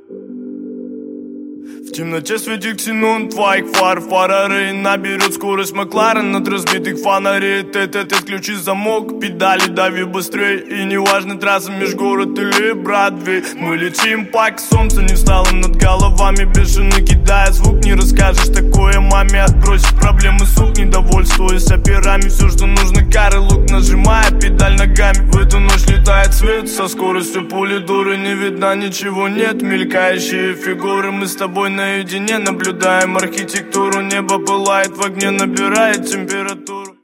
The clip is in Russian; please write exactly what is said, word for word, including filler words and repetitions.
В темноте светит ксенон твоих фар. Фара наберет скорость Макларен от разбитых фонарей. Тет-тет, ключи замок, педали дави быстрей. И неважно трасса межгород или Бродвей. Мы летим, пока солнце не встало над головами. Бешено кидая звук, не расскажешь такое маме. Отбросить проблемы, сук, недовольствуясь операми. Все, что нужно, кары, лук, нажимая педаль ногами. В эту ночь летает свет со скоростью пули дуры. Не видно, ничего нет, мелькающие фигуры. Мы с тобой наедине наблюдаем архитектуру. Небо пылает в огне, набирает температуру.